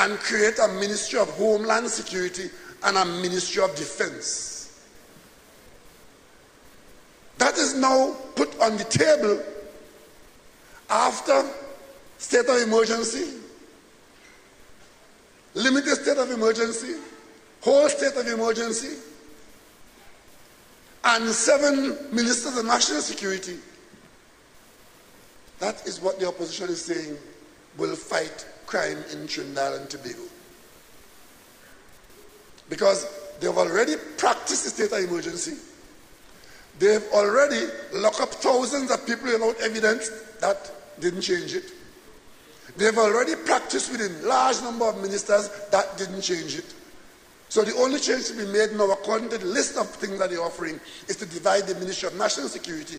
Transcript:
and create a Ministry of Homeland Security and a Ministry of Defense. That is now put on the table after state of emergency, limited state of emergency, whole state of emergency, and 7 ministers of national security. That is what the opposition is saying will fight crime in Trinidad and Tobago. Because they've already practiced the state of emergency. They've already locked up thousands of people without evidence. That didn't change it. They've already practiced with a large number of ministers. That didn't change it. So the only change to be made now, according to the list of things that they're offering, is to divide the Ministry of National Security